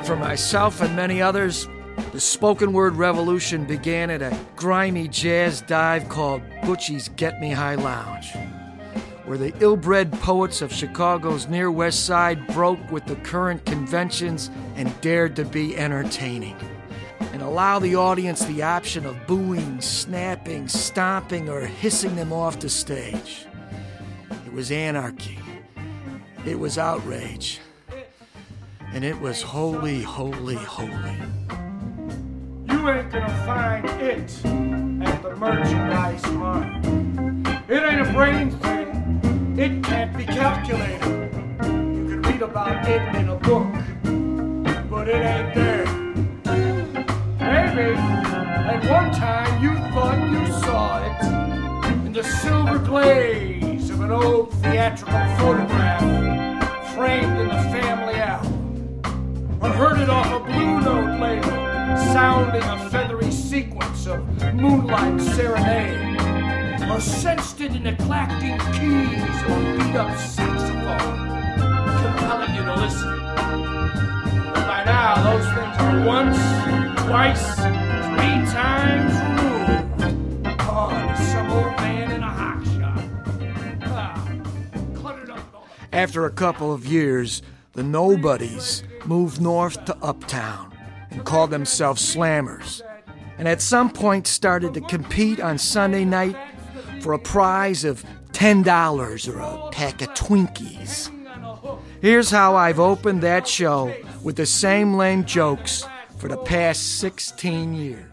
for myself and many others, the spoken word revolution began at a grimy jazz dive called Butchie's Get Me High Lounge, where the ill-bred poets of Chicago's Near West Side broke with the current conventions and dared to be entertaining, and allow the audience the option of booing, snapping, stomping, or hissing them off the stage. It was anarchy. It was outrage. And it was holy, holy, holy. You ain't gonna find it at the merchandise mart. It ain't a brain thing. It can't be calculated. You can read about it in a book, but it ain't there. Maybe at one time you thought you saw it in the silver glaze of an old theatrical photograph framed in the family album, or heard it off a Blue Note label sounding a feathery sequence of Moonlight Serenade, or sensed it in the clacking keys of a beat-up saxophone, compelling you to listen. But by now, those things are once, twice, 3 times removed. Gone to some old man in a hock shop. Cluttered up. After a couple of years, the nobodies moved north to Uptown and called themselves Slammers, and at some point started to compete on Sunday night for a prize of $10 or a pack of Twinkies. Here's how I've opened that show with the same lame jokes for the past 16 years.